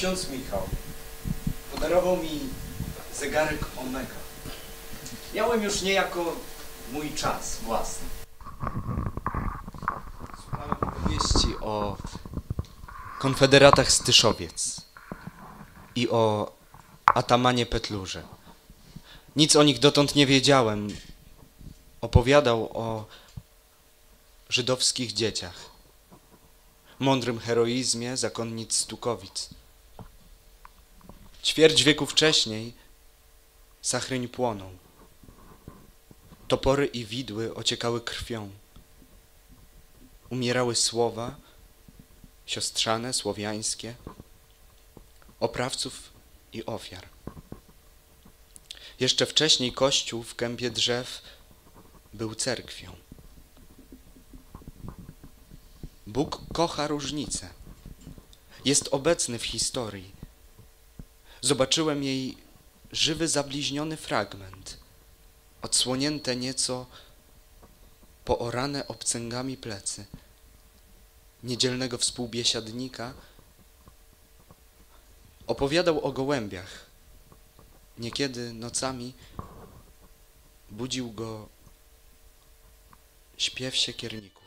Ksiądz Michał podarował mi zegarek Omega. Miałem już niejako mój czas własny. Słuchałem opowieści o konfederatach z Tyszowiec i o atamanie Petlurze. Nic o nich dotąd nie wiedziałem. Opowiadał o żydowskich dzieciach, mądrym heroizmie zakonnic Stukowic. Ćwierć wieku wcześniej Sachryń płonął. Topory i widły ociekały krwią. Umierały słowa siostrzane, słowiańskie, oprawców i ofiar. Jeszcze wcześniej Kościół w kępie drzew był cerkwią. Bóg kocha różnicę. Jest obecny w historii. Zobaczyłem jej żywy, zabliźniony fragment, odsłonięte nieco poorane obcęgami plecy niedzielnego współbiesiadnika. Opowiadał o gołębiach. Niekiedy nocami budził go śpiew siekierników.